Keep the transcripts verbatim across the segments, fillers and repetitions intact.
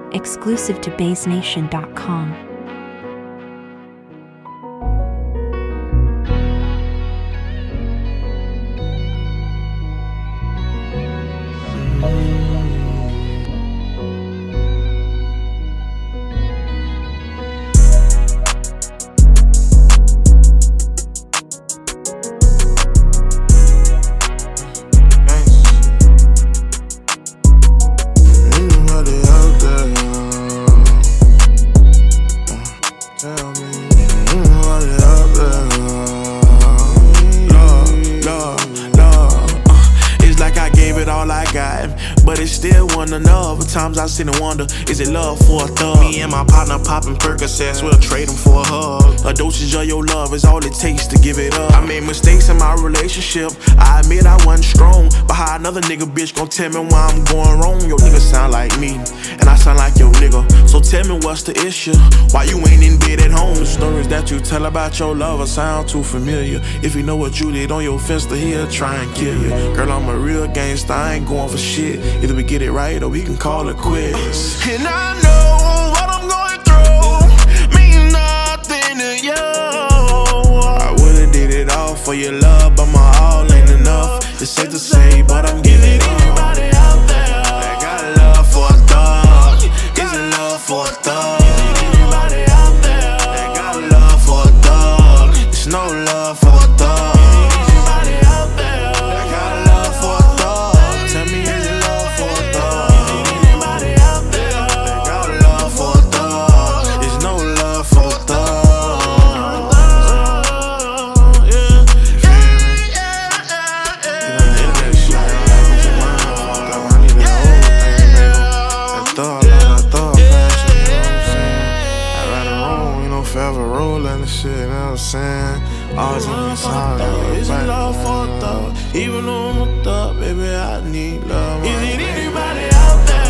Exclusive to Bass Nation dot com. But it's still one enough. Times I sit and wonder, is it love for a thug? Me and my partner popping Percocets, we'll trade them for a hug. A dosage of your love is all it takes to give it up. I made mistakes in my relationship, I admit I wasn't strong. But how another nigga bitch gon' tell me why I'm going wrong? Your nigga sound like me, and I sound like your nigga. So tell me what's the issue, why you ain't in bed at home? The stories that you tell about your lover sound too familiar. If you know what you did on your fence, to he'll try and kill you. Girl, I'm a real gangster, I ain't going for shit. Either we get it right or we can call it quits. And I know what I'm going through means nothing to you. I would've did it all for your love, but my all ain't enough. It's safe to say, but I'm giving it all. Anybody out there that got love for a thug? Is it love for a thug? Anybody out there that got love for a thug? It's no love for a thug. Anybody out there that got love for a thug? Tell me, is it love for a thug? Anybody out there that got love for a thug? It's no love for a thug. Forever rolling the shit, you know what I'm saying? Always in the side. Is it love for a thug? Even though I'm a thug, baby, I need love. Is it anybody out there?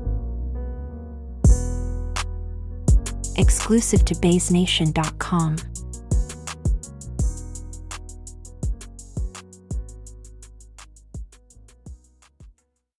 Exclusive to Bass Nation dot com.